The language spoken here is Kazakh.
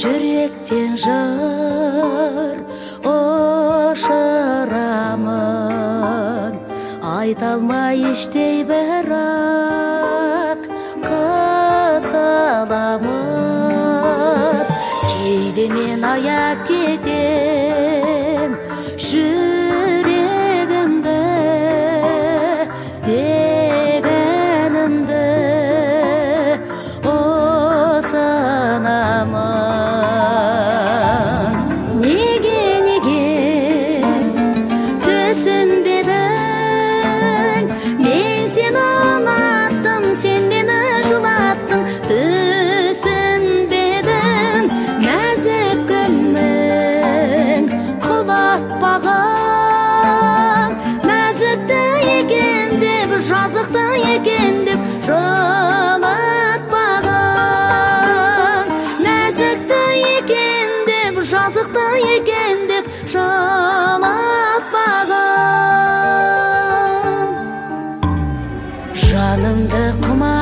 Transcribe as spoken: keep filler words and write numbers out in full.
жүректен жыр ошырамын, айта алмай іштей бірақ қысыламын. Кейде мен аяп кетем жүрегімді, дегенімді осынамын. Неге, неге түсінбедің, мен сені ұнаттым, сен мені жылаттың. Түсінбедім нәзік гүлмін құлатпаған, нәзікті екен деп, жазықты екен деп жылатпаған, нәзікті екен деп, жазықты екен деп жылатпаған. Жанымды құма